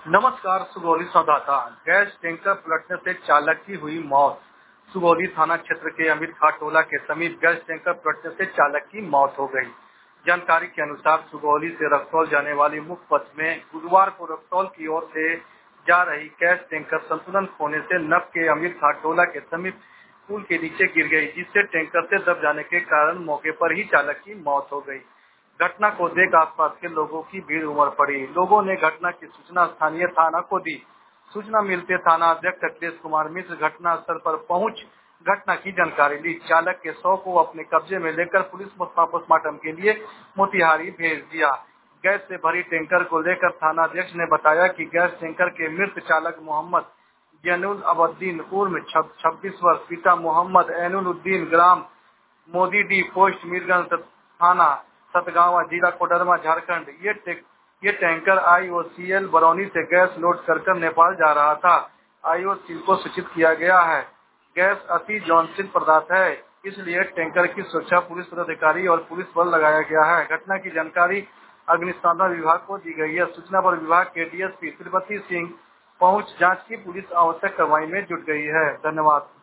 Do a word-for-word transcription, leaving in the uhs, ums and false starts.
नमस्कार। सुगौली संवाददाता। Gas tanker पलटने से चालक की हुई मौत। सुगौली थाना क्षेत्र के अमीर घाट टोला के समीप गैस टैंकर पलटने से चालक की मौत हो गई। जानकारी के अनुसार सुगौली से रक्सौल जाने वाली मुख्य पथ में गुरुवार को रक्सौल की ओर से जा रही गैस टैंकर संतुलन खोने से नब के अमीर घाट टोला के समीप पुल के नीचे गिर गई, जिससे टैंकर से दब जाने के कारण मौके पर ही चालक की मौत हो गई। घटना को देख आसपास के लोगों की भीड़ उमड़ पड़ी। लोगों ने घटना की सूचना स्थानीय थाना को दी। सूचना मिलते थाना अध्यक्ष अखिलेश कुमार मिश्र घटना स्थल पर पहुंच घटना की जानकारी ली। चालक के शव को अपने कब्जे में लेकर पुलिस पोस्टमार्टम के लिए मोतिहारी भेज दिया। गैस से भरी टैंकर को लेकर थाना अध्यक्ष ने बताया कि गैस टैंकर के मृत चालक मोहम्मद जैनुल अबद्दीन उर्फ छब्बीस वर्ष, पिता मोहम्मद ऐनुल उद्दीन, ग्राम मोदीडी, पोस्ट मीरगंज, थाना सतगावा, जिला कोडरमा, झारखंड। ये ये टैंकर आईओसीएल बरौनी से गैस लोड कर कर नेपाल जा रहा था। आईओसीएल को सूचित किया गया है। गैस अति ज्वलनशील पदार्थ है, इसलिए टैंकर की सुरक्षा पुलिस पदाधिकारी और पुलिस बल लगाया गया है। घटना की जानकारी अग्निशमन विभाग को दी गई है। सूचना पर विभाग के डीएसपी तिरुपति सिंह पहुंच जांच की पुलिस आवश्यक कार्रवाई में जुट गई है। धन्यवाद।